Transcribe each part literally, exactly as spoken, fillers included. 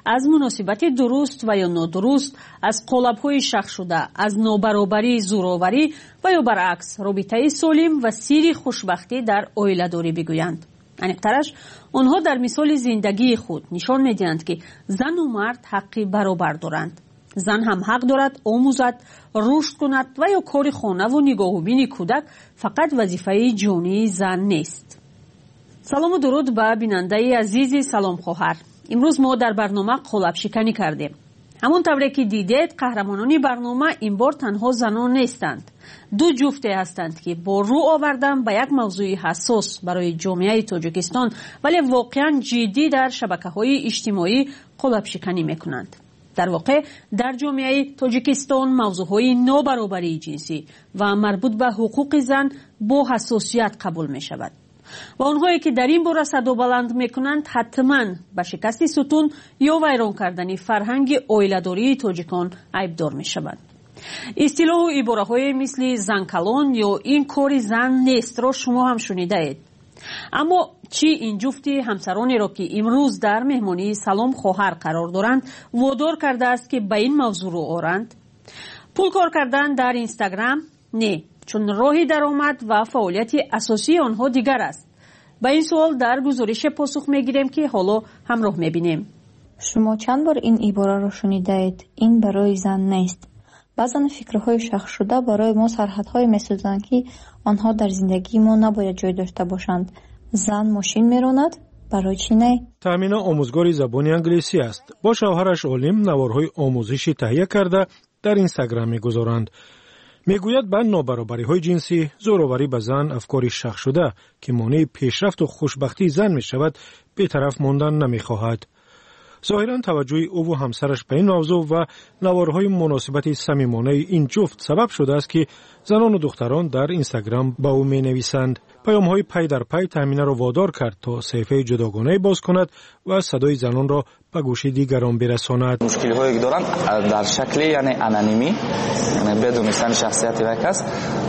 از مناسبت درست و یا نادرست، از قالب‌های شخص شده، از نابرابری، زورآوری و یا برعکس رابطه سالم و سیر خوشبختی در عائله‌داری بگویند. انیق‌ترش آنها در مثال زندگی خود نشان می‌دهند که زن و مرد حقی برابر دارند. زن هم حق دارد آموزد، رشد کند و یا کار خانه و نگاه‌وبین کودک فقط وظیفه جانی زن نیست. سلام و درود به بیننده عزیز سلام خواهر. امروز ما در برنامه قالب شکنی کردیم. همون طوری که دیدید قهرمانان برنامه این بار تنها زنان نیستند. دو جفته هستند که با رو آوردن به یک موضوع حساس برای جامعه تاجیکستان ولی واقعا جدی در شبکه‌های اجتماعی قالب شکنی میکنند. در واقع در جامعه تاجیکستان موضوعهای نابرابری جنسی و مربوط به حقوق زن با حساسیت قبول می شود و آنهایی که در این باره صدا بلند می کنند حتما به شکست ستون یا ویران کردن فرهنگ عائله‌داری تاجیکان عیبدار می شوند. اصطلاح و عباره های مثل زن کلان یا این کار زن نیست را شما هم شنیده اید. اما چی این جفتی همسرانی را که امروز در مهمانی سلام خواهر قرار دارند وادار کرده است که به این موضوع رو آرند؟ پول کار کردن در اینستاگرام؟ نه، چون راه درآمد و فعالیت اساسی آنها دیگر است. به این سوال در گزارش پاسخ میگیریم که حالا همراه میبینیم. شما چند بار این عباره را شنیده اید؟ این برای زن نیست. بعضن فکرهای شخص شده برای ما سرحدهای میسازند که آنها در زندگی ما نباید جای داشته باشند. زن ماشین میراند، برای چی نه؟ تامینه آموزگار زبان انگلیسی است. با شوهرش عالم نوارهای آموزشی تهیه کرده در اینستاگرام میگذارند. میگوید به نابرابری های جنسی، زورآوری به زن افکاری شخص شده که مانع پیشرفت و خوشبختی زن می شود بی‌طرف ماندن نمیخواهد. ظاهراً توجه او و همسرش به این موضوع و نوارهای مناسبت صمیمانه این جفت سبب شده است که زنان و دختران در اینستاگرام به او می نویسند. پیام‌های پی در پی تامینه را وادار کرد تا صفحه جداگانه باز کند و صدای زنان را به گوش دیگران برساند. مشکل‌هایی که دارند در شکل یعنی انانیمی، یعنی بدون نشان شخصیت یک کس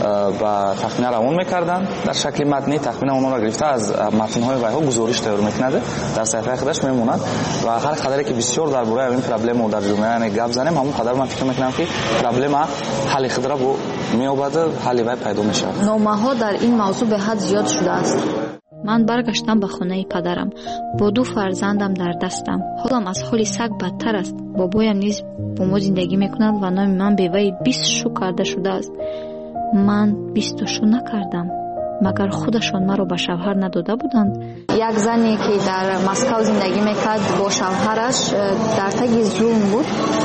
و تخمین روان می‌کردند. در شکل متنی تخمین اونها را گرفته از متن‌های ویها گزارش تیار می‌کند، در صفحه خودش میموند و هر قدری که بسیار درباره این پرابلم در جامعه یعنی گپ زنیم همون قدر من فکر می‌کنم که پرابلم حل خود را می‌یابد، حل وی پیدا می‌شود. نامه‌ها در این موضوع به حد زیاد شده است. من برگشتم به خانه پدرم با دو فرزندم در دستم. حالم از حال سگ بدتر است. بابایم نیز با ما زندگی میکند و نام من به وی بیست شو کرده شده است. من بیست شو نکردم. مگر خودشان مرا به شوهر نداده بودند؟ یک زنی که در مسکو زندگی میکرد با شوهرش در تگ ظلم بود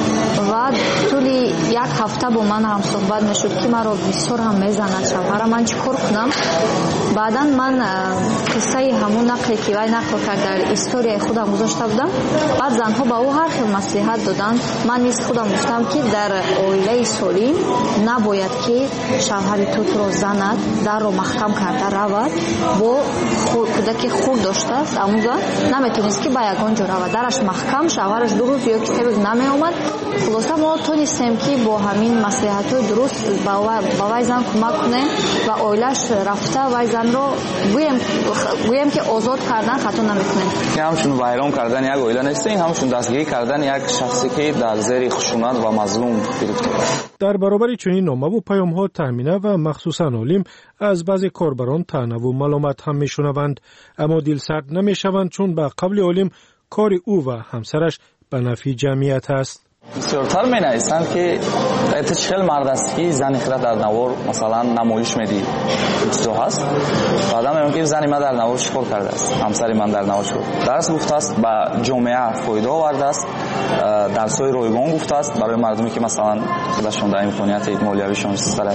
و طولی یک هفته با من هم صحبت میشد که مرا بسیار هم میزند شوهرم، من چیکار کنم؟ بعدا من قصه همون نقلی که وی نقل کرد در استوری خودم گذاشته بودم. بعد زنها به او هر خیل مصلحت دادند. من نیز خودم گفتم که در عائله سالم نباید که شوهر تو تو را زند، در رو محکم کرده رود، با کودک خود داشته است اموزا نمیتونست که با یگان جا رود، درش محکم، شوهرش دو روز یا کتاب نمی آمد. خلاصه ما تونستیم که با همین مصلحت‌های درست با وی زن کمک کنیم و عائله‌اش رفته وی زن رو گویم گویم که آزاد کردن خطا نمیکنیم. که همچون ویران کردن یک عائله نیست، این همچون دستگیری کردن یک شخصی که در زیر خشونت و مظلوم گرفته است. در برابر چنین نامه و پیام‌ها تامینه و مخصوصاً عالم از بعضی کاربران طعنه و ملامت هم میشنوند، اما دلسرد نمیشوند چون به قبل عالم کار او و همسرش به نفع جمعیت است. بسیارتر می نویسند که اتشکل مرد است که زن خیره در نوار مثلا نمایش میدی چیزا هست. بعدا میگم که زن من در نوار چیکار کرده است، همسر من در نوار چیکار درس گفته است، به جامعه فایده آورده است، درس‌های رایگان گفته است برای مردمی که مثلا خودشون در امکانیت مالیویشون سره.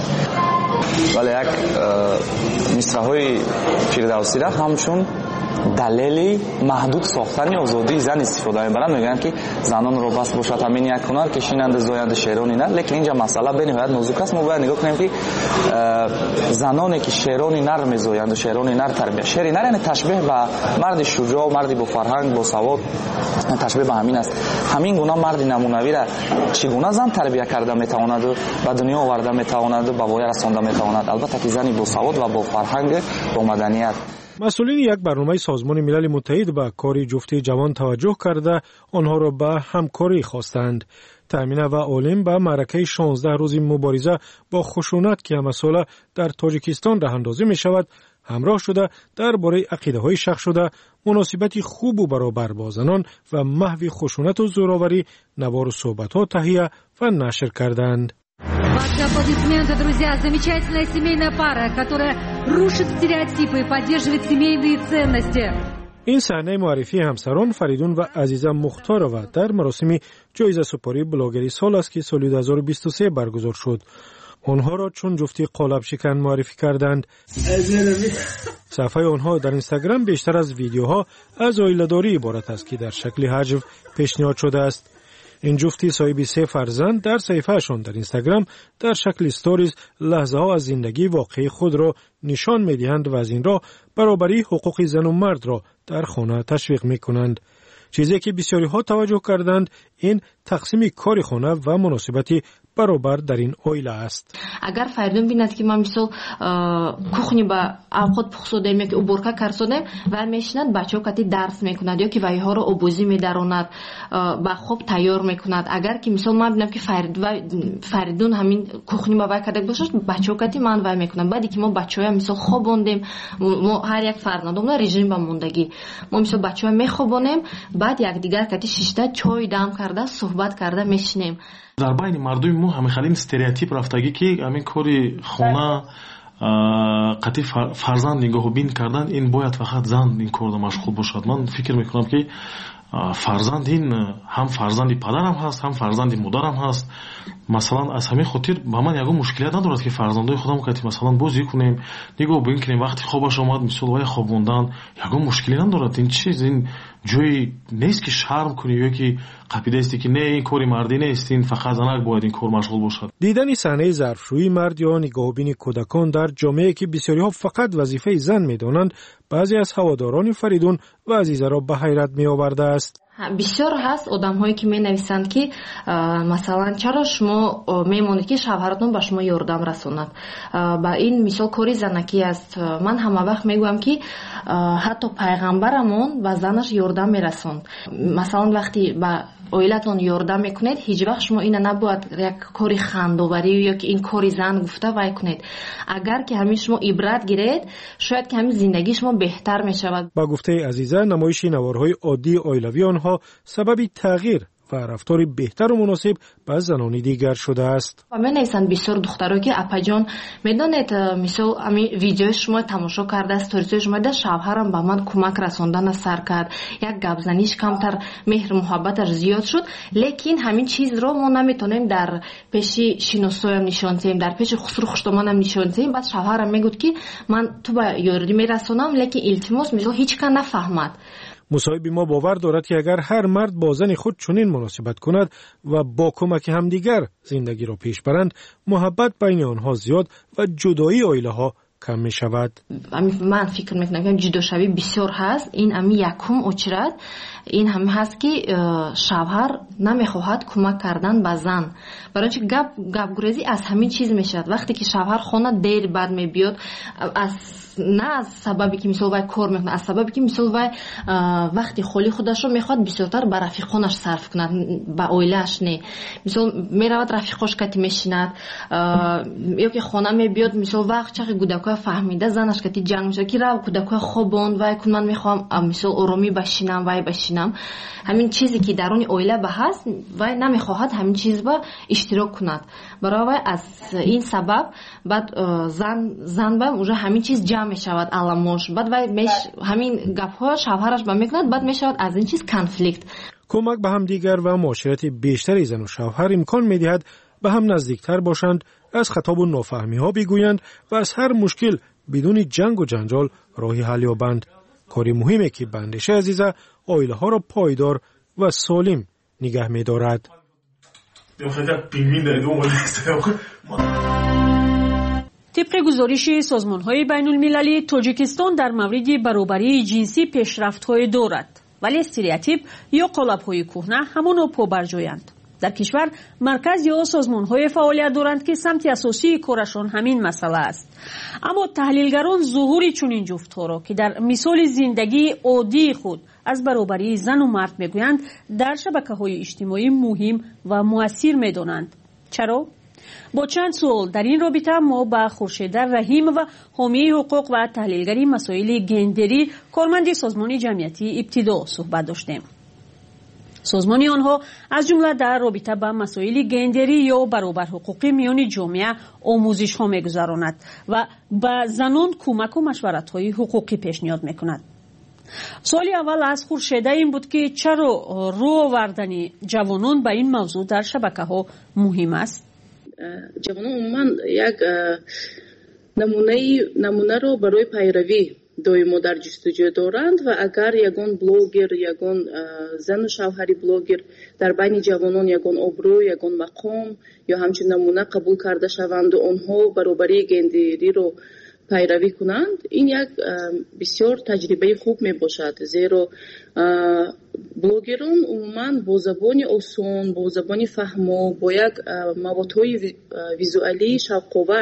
ولی یک مصرع‌های فردوسی را همچون دلیلی محدود ساختن آزادی زن استفاده می‌برند. میگن که زنان رو بس باشد همین یک هنر کشینند زاینده شیرانی نه، لیکن اینجا مسئله به نهایت نازک است. ما باید نگاه کنیم که زنانی که شیرانی نر می‌زایند و شیرانی نر تربیت، شیرانی نر یعنی تشبیه به مرد شجاع، مردی با فرهنگ، با سواد، تشبیه به همین است. همین گونه مرد نمونوی را چگونه زن تربیت کرده میتواند و به دنیا آورده میتواند و به وای رسانده میتواند. البته که زنی با سواد و با فرهنگ، با مدنیت. مسئولین یک برنامه سازمان ملل متحد به کار جفتی جوان توجه کرده آنها را به همکاری خواستند. تامینه و عالم به معرکه شانزده روزی مبارزه با خشونت که مسئله در تاجیکستان راه اندازی می شود همراه شده درباره عقیده های شخص شده مناسبت خوب و برابر با زنان و محو خشونت و زوراوری نوار صحبت ها تهیه و نشر کردند. Ваши аплодисменты, друзья, замечательная семейная пара, которая рушит стереотипы и поддерживает семейные ценности. این صحنه معرفی همسران فریدون و عزیزه مختارова در مراسم جایزه سپاری بلاگری سال است که سال دو هزار و بیست و سه برگزار شد. آنها را چون جفتی قالب شکن معرفی کردند. صفحه آنها در اینستاگرام بیشتر از ویدیوها از عائله‌داری عبارت است که در شکل حجو پیشنهاد شده است. این جفتی صاحب سه فرزند در صفحه‌شان در اینستاگرام در شکل استوریز لحظه ها از زندگی واقعی خود را نشان می‌دهند و از این راه برابری حقوق زن و مرد را در خانه تشویق می‌کنند. چیزی که بسیاری ها توجه کردند این تقسیم کار خانه و مناسبتی برابر در این عائله است. اگر فریدون بیند که من مثلا کухни با اوقات پخسودیم یا که уборка کردیم و میشند بچه‌ها کتی درس میکند یا که وایها رو آبوزی میداروند با خوب تیار میکند. اگر که مثلا من ببینم که فرید و فریدون همین کухни با وای کرده باشه بچه‌ها کتی من وای میکنم. بعدی که ما بچه‌ها مثلا خوابوندیم ما هر یک فرزندمون رژیم با موندگی ما مثلا بچه‌ها میخوابونیم بعد یک دیگر کتی شیشته چای دم کرده صحبت کرده میشینیم. در بین مردم ما همه خیلی استریوتیپ رفتگی که همین کاری خونه قطعی فرزند نگاه بین کردن این باید فقط زن این کار مشغول باشد. من فکر میکنم که فرزند این هم فرزندی پدرم هست هم فرزندی مادرم هست. مثلا از همین خاطر با من یگو مشکلیت ندارد که فرزندای خودم کتی مثلا بازی کنیم نگاه بین کنیم وقتی خوابش آمد مثلا وای خوابوندن یگو مشکلی ندارد. این چیز این جوی نیست که شرم کنی یا که قاعده است که نه این کاری مردی نیست این فقط زنک باید این کار مشغول باشد. دیدن صحنه ظرفشویی مرد یا نگاهبین کودکان در جامعه که بسیاری ها فقط وظیفه زن میدانند بعضی از هواداران فریدون و عزیزه را به حیرت می آورده است. بسیار هست آدم‌هایی که می‌نویسند که مثلا چرا شما می‌مونید که شوهرتون به شما یاردم رسوند. با این مثال کاری زنکی است. من همه وقت میگم که حتی پیغمبرمون به زنش یاردم میرسوند. مثلا وقتی با عائلتون یاردم میکنید هیچ وقت شما اینو نباید یک کاری خندوبری یا که این کاری زن گفته وای کنید. اگر که همین شما عبرت گیرید شاید که همین زندگی شما بهتر میشود. با گفته عزیزه نمایش نوارهای عادی عائلوی آنها سبب تغییر و رفتار بهتر و مناسب با زنان دیگر شده است. و من نیستند بسیار دخترها که اپا جان میدونید مثلا همین ویدیو شما تماشا کرده استوریز شما ده شوهرم با من کمک رساندن سر کرد یک گپ زنیش کمتر مهر محبتش زیاد شد لیکن همین چیز رو ما نمیتونیم در پیش شناسایم نشان دهیم در پیش خسرو خوشتمانم نشان دهیم. بعد شوهرم میگفت که من تو با یاردی میرسونم لیکن التماس مثلا هیچ کس نفهمد. مصاحب ما باور دارد که اگر هر مرد با زن خود چنین مناسبت کند و با کمک همدیگر زندگی را پیش برند محبت بین آنها زیاد و جدایی عائله ها کم می شود. من فکر میکنم که جدا شوی بسیار هست. این امی یکم اچرد این هم هست که شوهر نمیخواهد کمک کردن به زن برای چه گپ گپ گریزی از همین چیز میشد. وقتی که شوهر خانه دیر بعد میبیاد از نه از سببی که مثلا وای کار میکنه از سببی که مثلا وای وقتی خالی خودش رو میخواد بسیارتر به رفیقانش صرف کند با عائله‌اش نه. مثلا میرود رفیقاش کتی میشیند یا که خانه میبیاد مثلا وقت چه کودکای فهمیده زنش کتی جنگ میشه که رو کودکای خوابون وای کن من میخوام مثلا آرامی بشینم وای بشینم. همین چیزی که درون عائله به هست وای نمیخواهد همین چیز با اشتراک کند. برای از این سبب بعد زن زن با اونجا همین چیز جمع میشود علامش بعد وای میش همین گپ‌ها شوهرش با میکند بعد میشود از این چیز کانفلیکت. کمک به هم دیگر و معاشرت بیشتری زن و شوهر امکان میدهد به هم نزدیکتر باشند از خطاب و نافهمی ها بگویند و از هر مشکل بدون جنگ و جنجال راهی حل یابند. کاری مهمه که بندش عزیزه عائله ها را پایدار و سالم نگه می‌دارد. طبق گزارش سازمان‌های بین‌المللی تاجیکستان در مورد برابری جنسی پیشرفت‌های دارد ولی استریوتیپ یا قالب‌های کهنه همانا پابرجایند. در کشور مرکز یا سازمان‌های فعالیت دارند که سمت اساسی کارشان همین مسئله است. اما تحلیلگران ظهور چنین جفت‌ها را که در مثال زندگی عادی خود از برابری زن و مرد میگویند در شبکه‌های اجتماعی مهم و مؤثر می‌دانند. چرا؟ با چند سوال در این رابطه ما با خورشیده رحیم و حامی حقوق و تحلیلگری مسائل گندری کارمند سازمان جمعیتی ابتدا صحبت داشتیم. سازمان آنها از جمله در رابطه با مسائل گندری یا برابر حقوقی میان جامعه آموزش ها میگذراند و به زنان کمک و مشورت های حقوقی پیشنهاد میکند. سوال اول از خورشیده این بود که چرا رو آوردن جوانان به این موضوع در شبکه ها مهم است؟ جوانان عموما یک نمونه نمونه رو برای پیروی دویمو در جستجو دارند و اگر یگان بلوگر یگان زن و شوهری بلوگر در بین جوانان یگان ابرو یگان مقام یا همچنین نمونه قبول کرده شوند و آنها برابری گندری رو پیروی کنند، این یک بسیار تجربه خوب می باشد، زیرا بلوگران عموما با زبان آسان، با زبان فهمو، با یک موادهای ویزوالی شوق‌آور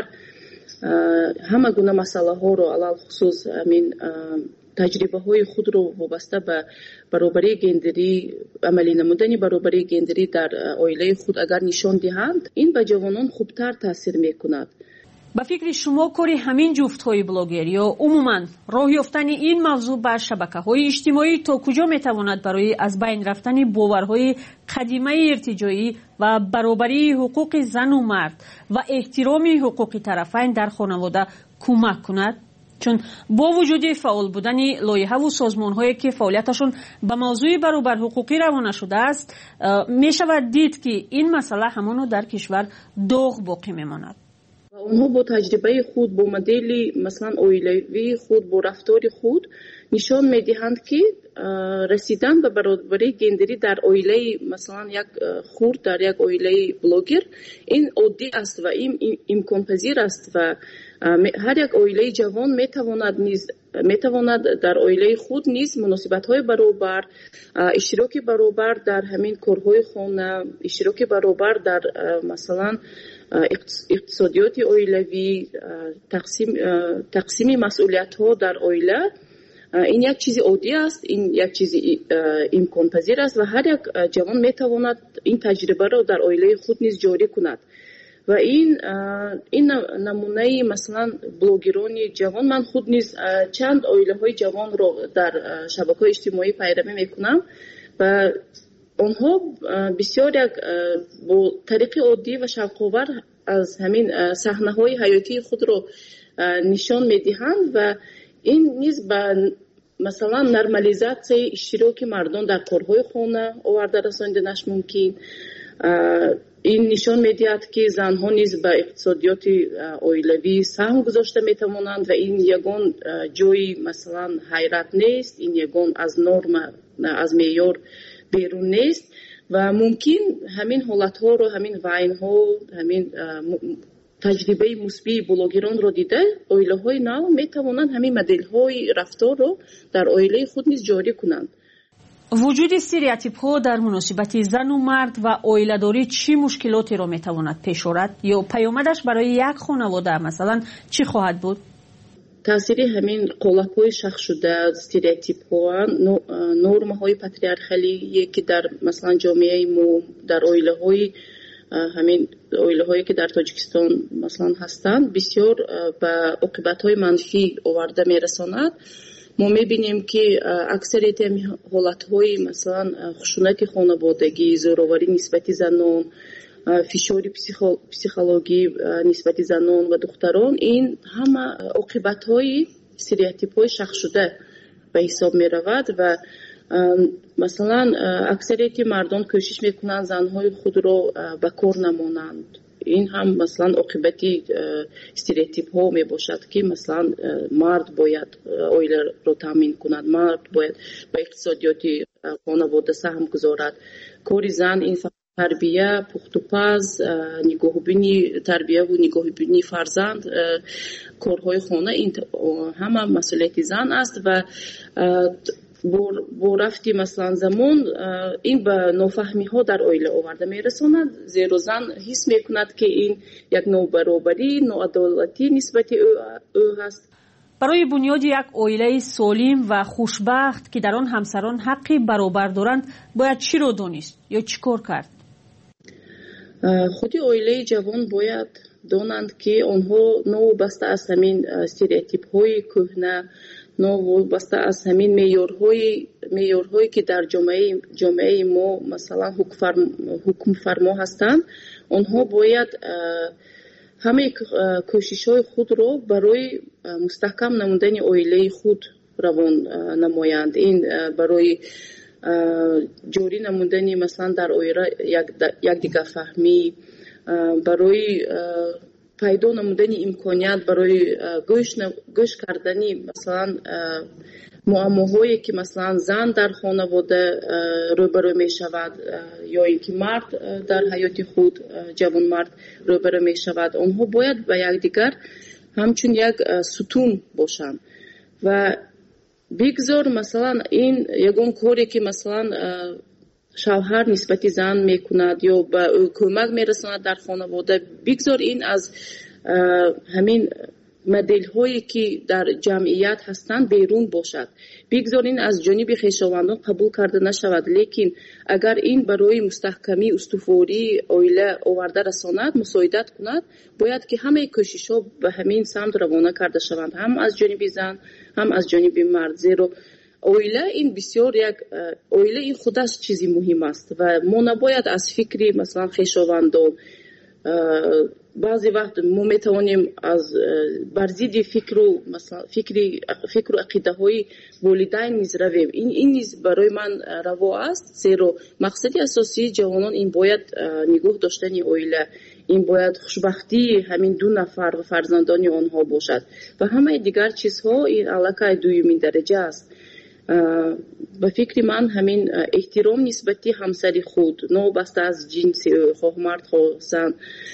همه گونه مسئله ها رو علال خصوص امین تجربه های خود رو وابسته به برابری گندری، عملی نمودن برابری گندری در عائله خود اگر نشان دهند، این به جوانان خوبتر تاثیر میکند. به فکر شما کاری همین جفت های بلاگر یا عموما راه یافتن این موضوع بر شبکه های اجتماعی تا کجا میتواند برای از بین رفتن باورهای قدیمه ارتجاعی و برابری حقوق زن و مرد و احترام حقوق طرفین در خانواده کمک کند؟ چون با وجود فعال بودن لایحه و سازمان هایی که فعالیتشون به موضوع برابر حقوقی روانه شده است، می شود دید که این مسئله همانو در کشور داغ باقی میماند. اونها با تجربه خود، با مدل مثلا عائلوی خود، با رفتار خود نشان میدهند که رسیدن به برابری گندری در عائله مثلا یک خورد، در یک عائله بلوگر، این عادی است و این امکان پذیر است و هر یک عائله جوان میتواند نیز میتواند در عائله خود نیز مناسبت های برابر، اشتراک برابر در همین کارهای خانه، اشتراک برابر در مثلا اقتصادیات عائلوی، تقسیم تقسیم مسئولیت ها در عائله، این یک چیز عادی است، این یک چیز امکان پذیر است و هر یک جوان میتواند این تجربه را در عائله خود نیز جاری کند و این این نمونه مثلا بلوگران جوان، من خود نیز چند عائله های جوان را در شبکه‌های اجتماعی پیروی میکنم و آنها بسیار یک با طریق عادی و شوق‌آور از همین صحنه‌های حیاتی خود را نشان میدهند و این نیز به مثلا نرمالیزاسیای اشتراک مردان در کارهای خانه آورده رساندنش ممکن. این نشان میدهد که زنها نیز به اقتصادیات عائلوی سهم گذاشته میتوانند و این یگان جای مثلا حیرت نیست، این یگان از نرم از معیار بیرون نیست و ممکن همین حالت ها رو، همین وین ها، همین تجربه مثبت بلوگران رو دیده عائله های نو میتوانند همین مدل های رفتار رو در عائله خود نیز جاری کنند. وجود استریوتیپ ها در مناسبت زن و مرد و عائله داری چی مشکلاتی رو میتواند پیش آورد یا پیامدش برای یک خانواده مثلا چی خواهد بود؟ تاثیر همین قالب های شخص شده، استریوتیپ ها، نرم های پاتریارخالی که در مثلا جامعه ما، در عائله های همین عائله هایی که در تاجیکستان مثلا هستند بسیار به عاقبت های منفی آورده میرساند. ما میبینیم که اکثریت حالت های مثلا خشونت خانوادگی، زوراوری نسبت زنان، فشار پسیخولوژی نسبت زنان و دختران، این همه عاقبت های استریوتیپ های شخص شده به حساب می رود و مثلا اکثریت مردان کوشش میکنند زنهای خود را به کار نمانند. این هم مثلا عاقبتی استریوتیپ ها می باشد که مثلا مرد باید عائله را تامین کند، مرد باید به اقتصادیات خانواده سهم گذارد. کار زن این تربیه، پخت و پز، نگاهبینی تربیه و نگاهبینی فرزند، کارهای خانه، این همه مسئولیت زن است و бо рафти маслан замон ин ба нофаҳмиҳо дар оила оварда мерасонад, зеро зан ҳис мекунад ки ин як нобаробарӣ, ноадолатӣ нисбати ӯ ҳаст. барои бунёди як оилаи солим ва хушбахт ки дар он ҳамсарон ҳаққи баробар доранд бояд чиро донист ё чӣ кор кард? худи оилаи ҷавон бояд донанд ки онҳо новобаста аз ҳамин стереотипҳои кӯҳна, новобаста аз ҳамин меъёрҳои меъёрҳое ки дар ҷомаи ҷомаи мо масалан ҳукмфармо ҳастанд, онҳо бояд ҳамаи кӯшишҳои худро барои мустаҳкам намудани оилаи худ равон намоянд. Ин барои ҷорӣ намудани масалан дар оила якдигарфаҳмӣ, барои пайдо намудани имконият барои гӯш кардани масалан муаммоҳое ки масалан зан дар хонавода рӯбарӯ мешавад ё ин ки мард дар ҳаёти худ ҷавонмард рӯбарӯ мешавад, онҳо бояд ба якдигар ҳамчун як сутун бошанд ва бигзор масалан ин ягон коре ки масалан шавҳар нисбати зан мекунад ё ба ӯ кӯмак мерасонад дар хонавода, бигзор ин аз ҳамин моделҳое ки дар ҷамъият ҳастанд берун бошад, бигзор ин аз ҷониби хешовандон қабул карда нашавад. Лекин агар ин барои мустаҳкамӣ устувории оила оварда расонад, мусоидат кунад, бояд ки ҳамаи кӯшишҳо ба ҳамин самт равона карда шаванд, ҳам аз ҷониби зан, ҳам аз ҷониби мард. Зеро оила ин бисёр як оила ин худаш чизи муҳим аст ва мо набояд аз фикри масалан хешовандон баъзе вақт мо метавонем аз бар зидди фикру масалан фикри фикру ақидаҳои волидайн низ равем. ин ин низ барои ман раво аст, зеро мақсади асосии ҷавонон ин бояд нигоҳ доштани оила, ин бояд хушбахтии ҳамин ду нафар ва фарзандони онҳо бошад ва ҳамаи дигар чизҳо ин аллакай дуюмин дараҷа аст. ба фикри ман ҳамин эҳтиром нисбати ҳамсари худ новобаста аз ҷинси ӯ, хоҳ мард хоҳ зан,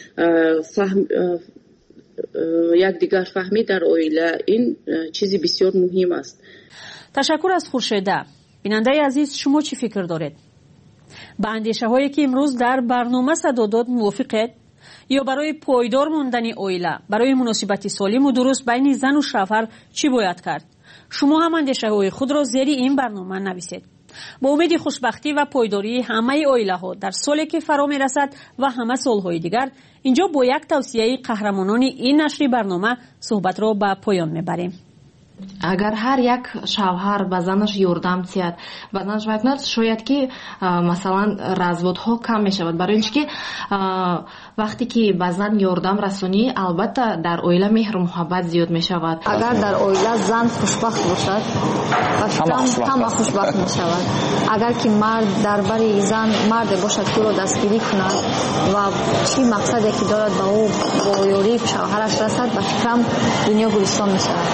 якдигар фаҳмӣ дар оила, ин чизи бисёр муҳим аст. ташаккур аз хуршеда. бинандаи азиз, шумо чӣ фикр доред? ба андешаҳое ки имрӯз дар барнома садо дод мувофиқед? ё барои пойдор мондани оила, барои муносибати солиму дуруст байни зану шавҳар чӣ бояд кард? шумо ҳам андешаҳои худро зери ин барнома нависед. бо умеди хушбахтӣ ва пойдории ҳамаи оилаҳо дар соле ки фаро мерасад ва ҳама солҳои дигар, инҷо бо як тавсияи қаҳрамонони ин нашри барнома суҳбатро ба поён мебарем. агар ҳар як шавҳар ба занаш ёрдам диҳад, ба занаш вай кунад, шояд ки масалан разводҳо кам мешавад, барои ин ки вақте ки ба зан ёрдам расонӣ, албатта дар оила меҳру муҳаббат зиёд мешавад. агар дар оила зан хушбахт бошад, ҳама хушбахт мешавад. агар ки мард дар бари зан марде бошад ки ӯро дастгирӣ кунад ва чӣ мақсаде ки дорад ба ӯ бо ёрии шавҳараш расад, ба фикрам дунё гулистон мешавад.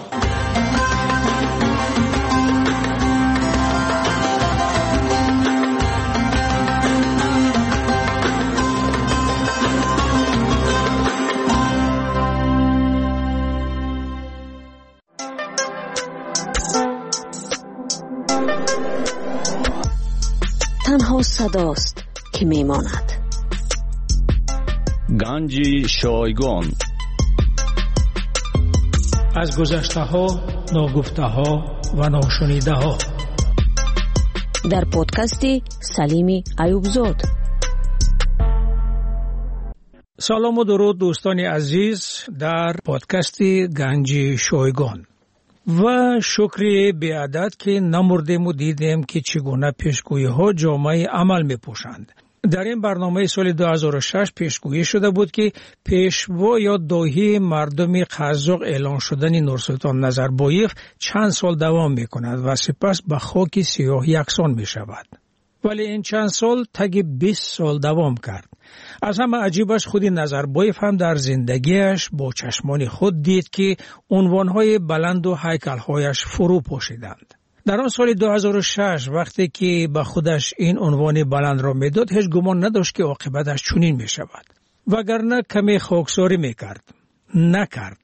تنها صداست که میماند. گنج شایگان از گذشته ها، ناگفته ها و ناشنیده ها در پادکست سلیم ایوبزاد. سلام و درود دوستان عزیز در پادکست گنج شایگان و شکر بی‌عدد که نمردیم و دیدیم که چگونه پیشگویی ها جامعه عمل می پوشند. در این برنامه سال دو هزار و شش پیشگویی شده بود که پیشوا یا داهی مردم قزاق اعلان شدن نورسلطان نظربایف چند سال دوام می کند و سپس به خاک سیاه یکسان می شود. ولی این چند سال تگ بیست سال دوام کرد. از همه عجیبش خودی نظربایف هم در زندگیش با چشمان خود دید که عنوانهای بلند و هیکلهایش فرو پاشیدند. در آن سال دو هزار و شش وقتی که به خودش این عنوان بلند را میداد، هیچ گمان نداشت که عاقبتش چنین می شود. وگرنه کمی خاکساری می کرد. نکرد.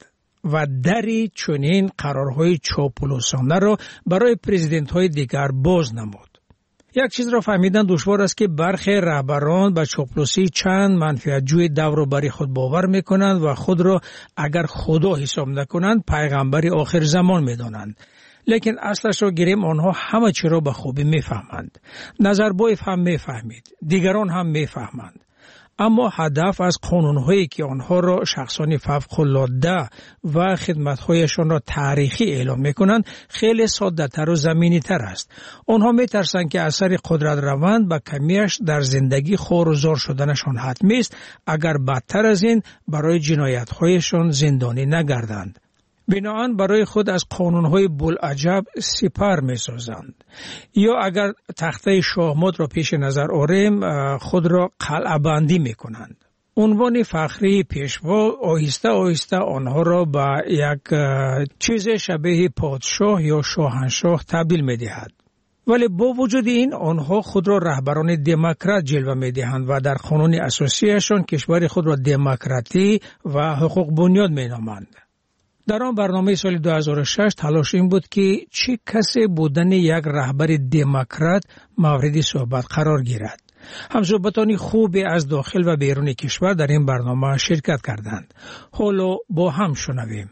و دری چنین قرارهای چاپلوسانه را برای پرزیدنت های دیگر باز نمود. یک چیز را فهمیدن دشوار است که برخی رهبران به چاپلوسی چند منفعت‌جوی دور و بر خود باور میکنند و خود را اگر خدا حساب نکنند پیغمبر آخر زمان میدانند. لیکن اصلش را گیریم آنها همه چی را به خوبی میفهمند. نظربایف هم میفهمید، دیگران هم میفهمند. اما هدف از قانون‌هایی که آنها را شخصان فوق‌العاده و خدمت‌هایشان را تاریخی اعلام می‌کنند خیلی ساده‌تر و زمینی‌تر است. آنها می‌ترسند که اثر قدرت روند به کمیش در زندگی خور و زار شدنشان حتمی است اگر بدتر از این برای جنایت‌هایشان زندانی نگردند. بنابراین برای خود از قانون‌های بلعجب سپر می‌سازند. یا اگر تخته شاهمات را پیش نظر آوریم خود را قلعه بندی می‌کنند. عنوان فخری پیشوا آهسته آهسته آنها را به یک چیز شبیه پادشاه یا شاهنشاه تبدیل می‌دهد. ولی با وجود این آنها خود را رهبران دموکرات جلوه می‌دهند و در قانون اساسیشان کشور خود را دموکراتی و حقوق بنیاد می‌نامند. در آن برنامه سال دو هزار و شش تلاش این بود که چه کسی بودن یک رهبر دموکرات مورد صحبت قرار گیرد. همصحبتان خوبی از داخل و بیرون کشور در این برنامه شرکت کردند. حالا با هم شنویم.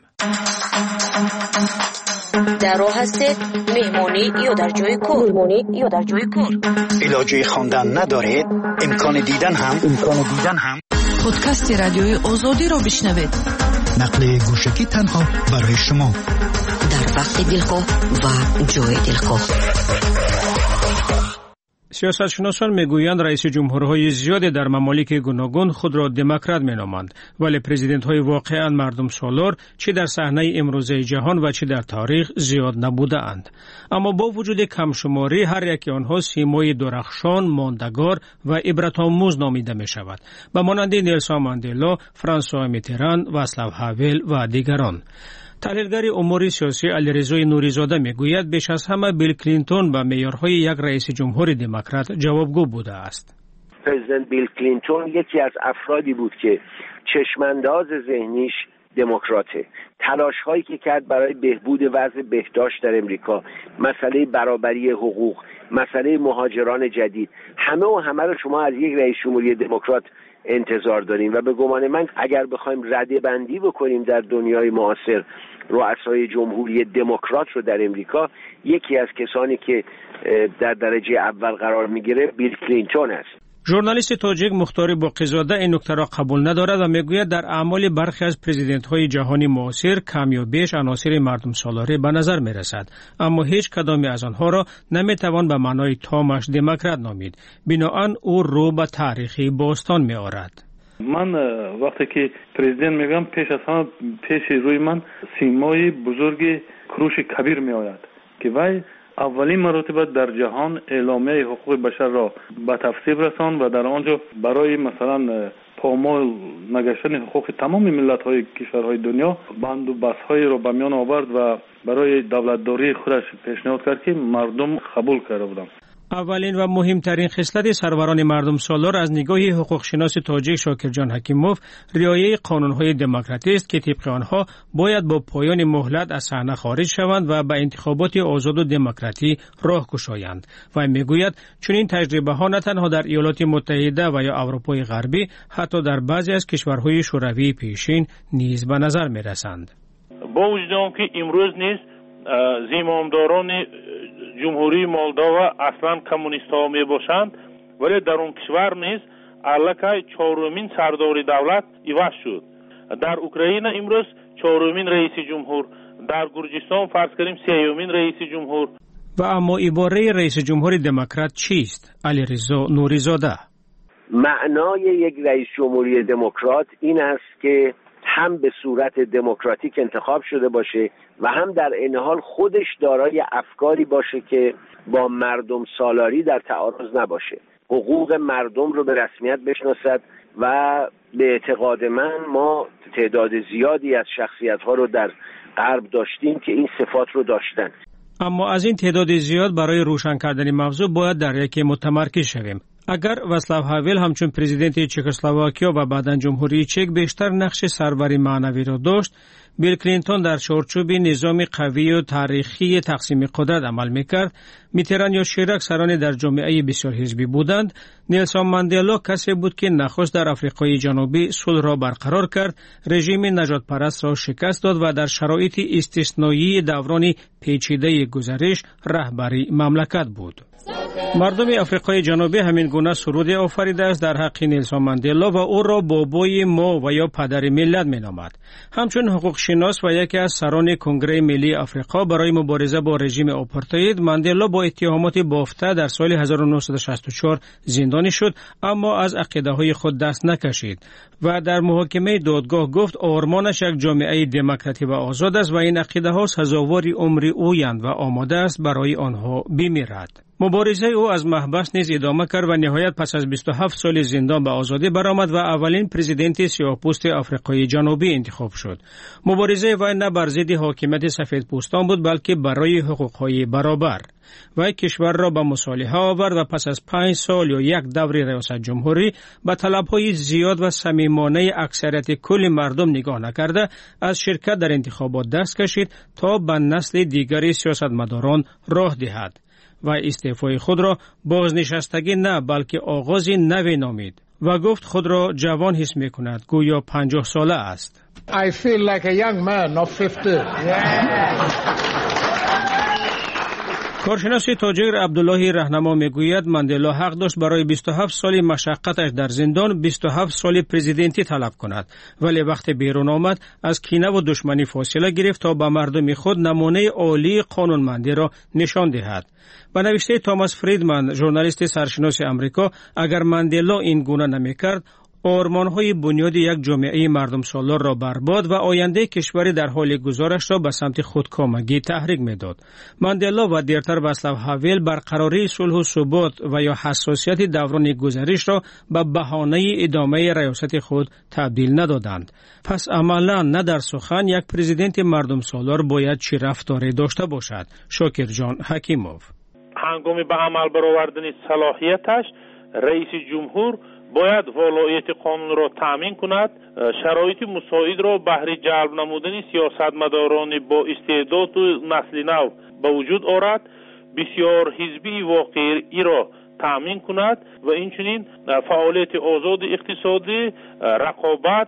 در راه هستید مهمانی یا در جای کار؟ مهمانی یا در جای کار؟ علاجه خواندن ندارید؟ امکان دیدن هم امکان دیدن هم پادکست رادیوی آزادی را بشنوید. نقل گوشکی تنها برای شما در وقت دلخواه و جای دلخواه. سیاستشناسان میگویند رئیس جمهورهای زیادی در ممالک گوناگون خود را دموکرات مینامند، ولی پرزیدنت های واقعا مردم سالار چه در صحنه امروزه جهان و چه در تاریخ زیاد نبوده اند. اما با وجود کمشماری هر یک آنها سیمای درخشان، ماندگار و عبرت آموز نامیده می شود، به مانند نیلسون ماندلا، فرانسوا میتران، واصلاو هاول و دیگران. تحلیلگر امور سیاسی علیرضا نوری‌زاده میگوید بیش از همه بیل کلینتون به معیارهای یک رئیس جمهور دموکرات جوابگو بوده است. پرزیدنت بیل کلینتون یکی از افرادی بود که چشمانداز ذهنیش دموکراته. تلاش هایی که کرد برای بهبود وضع بهداشت در امریکا، مسئله برابری حقوق، مسئله مهاجران جدید، همه و همه رو شما از یک رئیس جمهوری دموکرات انتظار داریم و به گمان من اگر بخوایم رده بندی بکنیم در دنیای معاصر رؤسای جمهوری دموکرات رو در امریکا، یکی از کسانی که در درجه اول قرار میگیره بیل کلینتون است. ژورنالیست تاجیک مختار باقی‌زاده این نکته را قبول ندارد و میگوید در اعمال برخی از پرزیدنت‌های جهانی معاصر کم یا بیش عناصر مردم سالاری به نظر میرسد، اما هیچ کدام از آنها را نمیتوان به معنای تامش دموکرات نامید. بنابراین او رو به تاریخی باستان میآورد. من وقتی که پرزیدنت میگم پیش از همه پیش روی من سیمای بزرگ کروش کبیر میآید که وای اولین مرتبه در جهان اعلامیه حقوق بشر را به تصویب رساند و در آنجا برای مثلا پامال نگشتن حقوق تمام ملت‌های کشورهای دنیا بند و بس‌های را به میان آورد و برای دولتداری خودش پیشنهاد کرد که مردم قبول کرده بودند. اولین و مهمترین خصلت سروران مردم سالار از نگاه حقوق شناس تاجیک شاکرجان حکیموف رعایت قانون‌های دموکراتی است که طبق آنها باید با پایان مهلت از صحنه خارج شوند و به انتخابات آزاد و دموکراتی راه گشایند. و میگوید چنین تجربه ها نه تنها در ایالات متحده و یا اروپای غربی، حتی در بعضی از کشورهای شوروی پیشین نیز به نظر می‌رسند. با وجود آنکه امروز نیز زمامداران جمهوری مولداوا اصلا کمونیست ها می باشند، ولی در اون کشور نیز الکای چهارمین سردار دولت عوض شد. در اوکراین امروز چهارمین رئیس جمهور، در گرجستان فرض کنیم سیومین رئیس جمهور. و اما عباره رئیس جمهور دموکرات چیست؟ علیرضا نوری‌زاده. معنای یک رئیس جمهوری دموکرات این است که هم به صورت دموکراتیک انتخاب شده باشه و هم در این حال خودش دارای افکاری باشه که با مردم سالاری در تعارض نباشه، حقوق مردم رو به رسمیت بشناسد و به اعتقاد من ما تعداد زیادی از شخصیت‌ها رو در غرب داشتیم که این صفات رو داشتن. اما از این تعداد زیاد برای روشن کردن موضوع باید در یکی متمرکز شویم. اگر واصلاو هاول همچون پرزیدنت چکسلواکیا و بعداً جمهوری چک بیشتر نقش سروری معنوی را داشت، بیل کلینتون در چارچوب نظام قوی و تاریخی تقسیم قدرت عمل میکرد. میتران یا شیراک سران در جامعه بسیار حزبی بودند. نیلسون ماندلا کسی بود که نخست در آفریقای جنوبی صلح را برقرار کرد، رژیم نجات پرست را شکست داد و در شرایط استثنایی دوران پیچیده گذشته رهبری مملکت بود. مردم آفریقای جنوبی همین گونه سرود آفریده است در حق نیلسون ماندلا و او را بابای ما و یا پدر ملت مینامد. همچون حقوق شناس و یکی از سران کنگره ملی آفریقا برای مبارزه با رژیم آپارتاید، ماندلا با اتهامات بافته در سال هزار و نهصد و شصت و چهار زندانی شد، اما از عقیده‌های خود دست نکشید و در محاکمه دادگاه گفت آرمانش یک جامعه دموکراتی و آزاد است و این عقیده‌ها سزاوار عمر اویند و آماده است برای آنها بمیرد. مبارزه او از محبس نیز ادامه کرد و نهایت پس از بیست و هفت سال زندان به آزادی برآمد و اولین پرزیدنت سیاه‌پوست آفریقای جنوبی انتخاب شد. مبارزه وی نه بر ضد حاکمیت سفیدپوستان بود بلکه برای حقوق‌های برابر. وی کشور را به مصالحه آورد و پس از پنج سال یا یک دور ریاست جمهوری به طلب‌های زیاد و صمیمانه اکثریت کل مردم نگاه نکرده از شرکت در انتخابات دست کشید تا به نسل دیگری سیاستمداران راه دهد و استعفای خود را بازنشستگی نه بلکه آغاز نوی نامید و گفت خود را جوان حس می کند، گویا پنجاه ساله است. I feel like a young man of fifty. کارشناس تاجر عبدالله رهنما میگوید ماندلا حق داشت برای بیست و هفت سال مشقتش در زندان بیست و هفت سال پرزیدنتی طلب کند، ولی وقت بیرون آمد از کینه و دشمنی فاصله گرفت تا به مردم خود نمونه عالی قانونمندی را نشان دهد. با نوشته توماس فریدمن، ژورنالیست سرشناس آمریکا، اگر ماندلا این گونه نمیکرد، آرمان‌های بنیادی یک جامعه مردم سالار را برباد و آینده کشوری در حال گذارش را به سمت خودکامگی تحریک می‌داد. ماندلا و دیرتر واصلاو هاول برقراری صلح و ثبات و یا حساسیت دوران گذشته را به بهانه ادامه ریاست خود تبدیل ندادند. پس عملاً نه در سخن یک پرزیدنت مردم سالار باید چه رفتاری داشته باشد؟ شاکر جان حکیموف. هنگام به عمل برآوردن صلاحیتش، رئیس جمهور باید ولایت قانون را تامین کند، شرایط مساعد را بهر جلب نمودن سیاستمداران با استعداد و نسل نو به وجود آورد، بسیار حزبی واقعی را تامین کند و اینچنین فعالیت آزاد اقتصادی، رقابت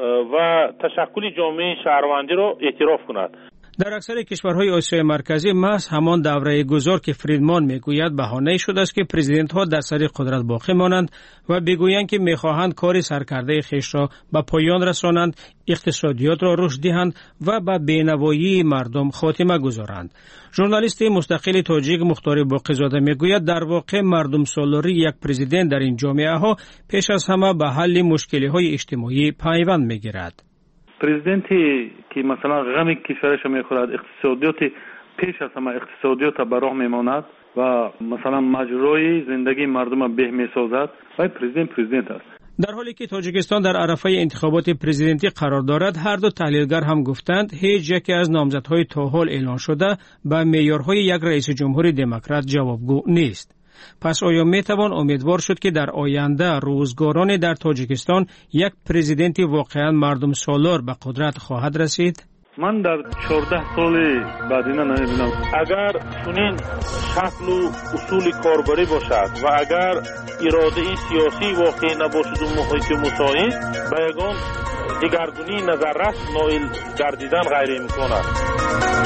و تشکل جامعه شهروندی را اعتراف کند. در اکثر کشورهای آسیای مرکزی محض همان دوره گذار که فریدمان میگوید بهانه شده است که پرزیدنت ها در سر قدرت باقی مانند و بگویند که میخواهند کار سرکرده خویش را به پایان رسانند، اقتصادیات را رشد دهند و به بینوایی مردم خاتمه گذارند. ژورنالیست مستقل تاجیک مختار باقی‌زاده میگوید در واقع مردم سالاری یک پرزیدنت در این جامعه ها پیش از همه به حل مشکلی های اجتماعی پیوند میگیرد. پرزیدنتی که مثلا غم کشورش میخورد، اقتصادیات پیش از همه اقتصادیات به راه میماند و مثلا مجرای زندگی مردم به میسازد و پرزیدنت پرزیدنت است. در حالی که تاجیکستان در عرصه انتخابات پرزیدنتی قرار دارد، هر دو تحلیلگر هم گفتند هیچ یکی از نامزدهای تا حال اعلان شده به معیارهای یک رئیس جمهور دموکرات جوابگو نیست. پس آیا می توان امیدوار شد که در آینده روزگاران در تاجیکستان یک پرزیدنت واقعا مردم سالار به قدرت خواهد رسید؟ من در چهارده سال بعد اینا نمیبینم. اگر چنین شکل و اصول کاربری باشد و اگر اراده سیاسی واقعی نباشد و محیط مساعد، به یگان دگرگونی نظررس نائل گردیدن غیر امکان است.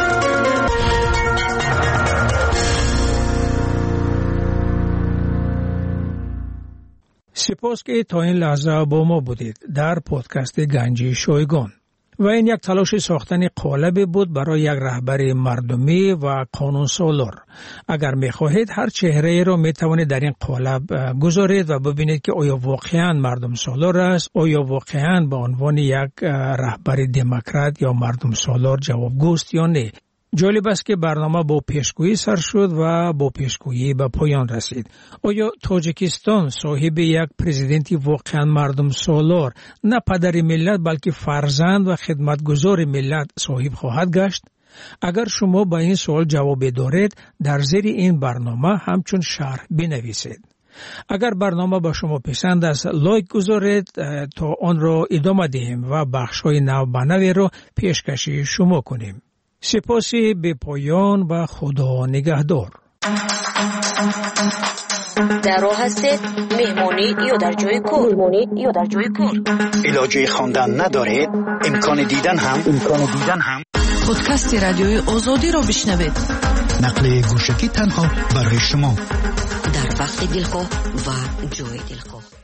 سپاس که تا این لحظه با ما بودید در پادکست گنج شایگان. و این یک تلاش ساختن قالب بود برای یک رهبر مردمی و قانون سالار. اگر می خواهید هر چهره را می توانید در این قالب گذارید و ببینید که آیا واقعا مردم سالار است، آیا واقعا به عنوان یک رهبر دموکرات یا مردم سالار جوابگوست یا نه. جالب است که برنامه با پیشگویی سر شد و با پیشگویی به پایان رسید. آیا تاجیکستان صاحب یک پرزیدنتی واقعا مردم سالار، نه پدر ملت بلکه فرزند و خدمتگزار ملت صاحب خواهد گشت؟ اگر شما به این سوال جواب دارید، در زیر این برنامه همچون شرح بنویسید. اگر برنامه با شما پسند است لایک گذارید تا آن را ادامه دهیم و بخش‌های نو به نوی را پیشکشی شما کنیم. سپاسی به پایان و خدا نگهدار. در راه هستید مهمانی یا در جای کار مهمانی یا در جای کار علاجه خواندن ندارید امکان دیدن هم امکان دیدن هم پادکست رادیوی آزادی را بشنوید. نقل گوشکی تنها برای شما در وقت دلخواه و جای دلخواه.